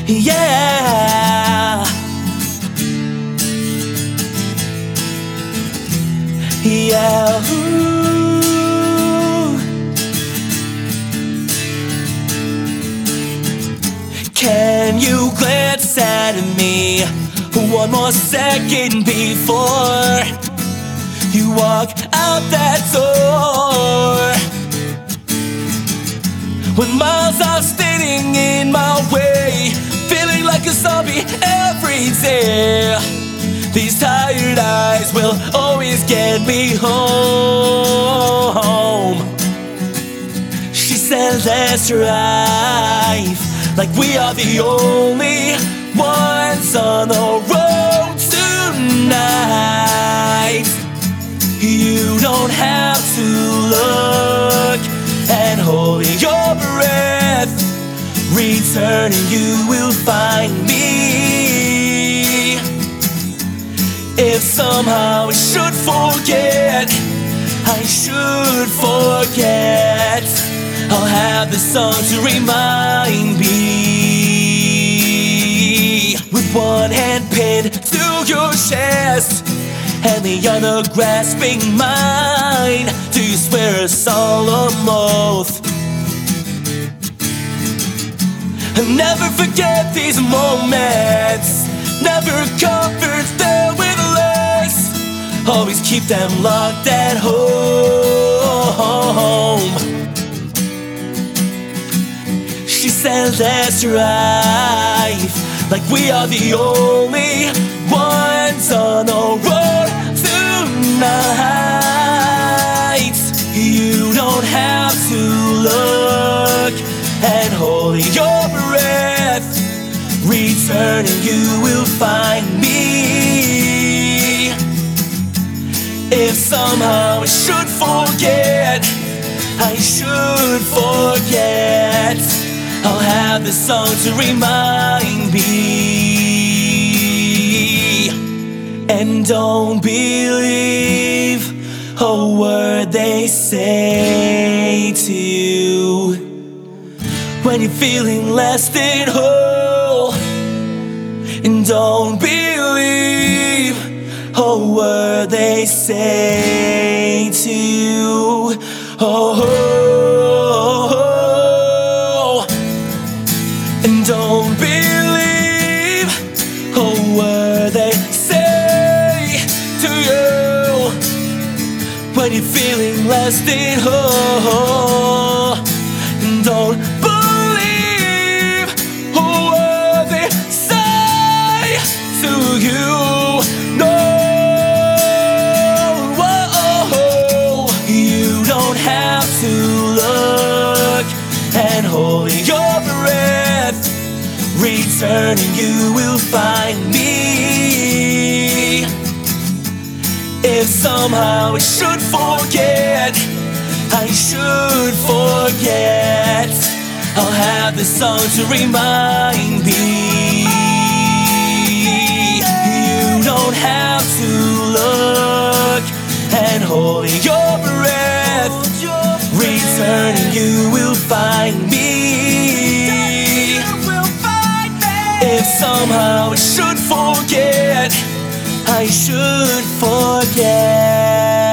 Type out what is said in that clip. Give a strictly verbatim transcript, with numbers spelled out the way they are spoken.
Yeah, yeah. Ooh. Can you glance at me one more second before you walk out that door? When miles are standing in my way, feeling like a zombie every day, these tired eyes will always get me home. She said let's drive like we are the only ones on the road tonight. You don't have to look and hold your breath. Return and you will find me. If somehow I should forget, I should forget, I'll have the song to remind me. With one hand pinned to your chest and the other grasping mine, do you swear a solemn oath? And never forget these moments, never comfort them with less. Always keep them locked at home. She said let's drive like we are the only ones on the road tonight. You don't have to look and hold your breath. Return and you will find me. If somehow I should forget, I should forget, I'll have the song to remind me. And don't believe a word they say to you when you're feeling less than whole. And don't believe a word they say to you. Oh, oh, oh. And don't believe a word they say to you when you're feeling less than whole. And don't believe a word they say to you. No, oh, you don't have to look and hold your breath. Return and you will find me. If somehow I should forget, I should forget, I'll have the song to remind me. You don't have to look and hold your breath. Return and you will find me. If somehow I should forget, I should forget.